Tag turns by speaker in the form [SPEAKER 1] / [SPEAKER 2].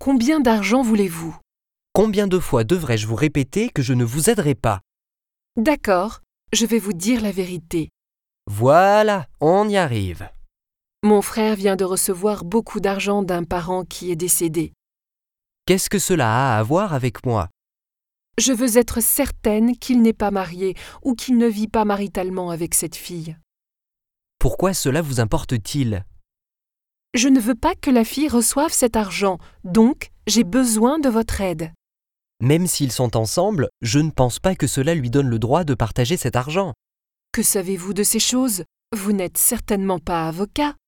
[SPEAKER 1] Combien d'argent voulez-vous?
[SPEAKER 2] Combien de fois devrais-je vous répéter que je ne vous aiderai pas?
[SPEAKER 1] D'accord, je vais vous dire la vérité.
[SPEAKER 2] Voilà, on y arrive.
[SPEAKER 1] Mon frère vient de recevoir beaucoup d'argent d'un parent qui est décédé.
[SPEAKER 2] Qu'est-ce que cela a à voir avec moi?
[SPEAKER 1] Je veux être certaine qu'il n'est pas marié ou qu'il ne vit pas maritalement avec cette fille.
[SPEAKER 2] Pourquoi cela vous importe-t-il?
[SPEAKER 1] Je ne veux pas que la fille reçoive cet argent, donc j'ai besoin de votre aide.
[SPEAKER 2] Même s'ils sont ensemble, je ne pense pas que cela lui donne le droit de partager cet argent.
[SPEAKER 1] Que savez-vous de ces choses? Vous n'êtes certainement pas avocat.